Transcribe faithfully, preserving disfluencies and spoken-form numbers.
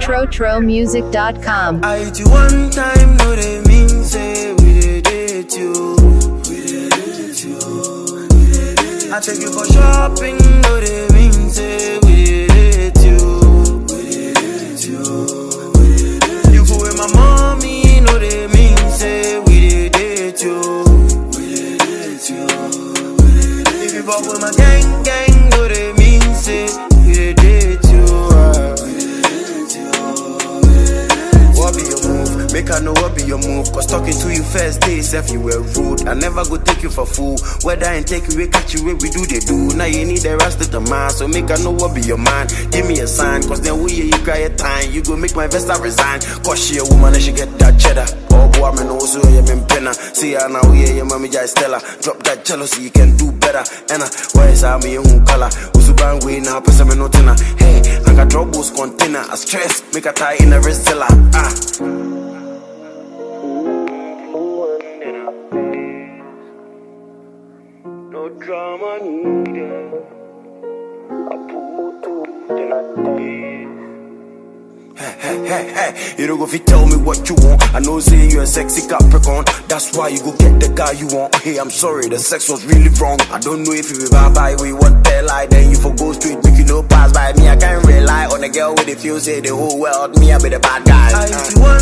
trotro music dot com. I hit you one time, no they mean say we did you. We did you. I take you for shopping, no they mean say we did you. We did you. You go with my mommy, no they mean say we did you. We did you. If you fuck with my gang gang, no they mean say we did you. What be your move? Make I know what be your move. Cause talking to you first days if you were rude. I never go take you for fool. Whether I take you away, catch you where we do they do. Now you need the rest of the man. So make I know what be your man. Give me a sign. Cause then we hear you cry a time. You go make my Vesta resign. Cause she a woman and she get that cheddar. Oh boy, I'm an also you been penna. See her now here, your mommy just Stella. Drop that jealousy, you can do better. And uh, why is I me who color? Usuban way now, person me no tenna. Hey, I got troubles container. I stress, make a tie in a wrist zilla. Ah. No drama needed. I put to the Hey, hey, hey, hey, you don't go fi tell me what you want. I know say you're a sexy Capricorn. That's why you go get the guy you want. Hey, I'm sorry, the sex was really wrong. I don't know if you be bad by we want that lie. Then you for go straight, make you no pass by me. I can't rely on a girl with the feel say the whole world. Me, I be the bad guy. I uh.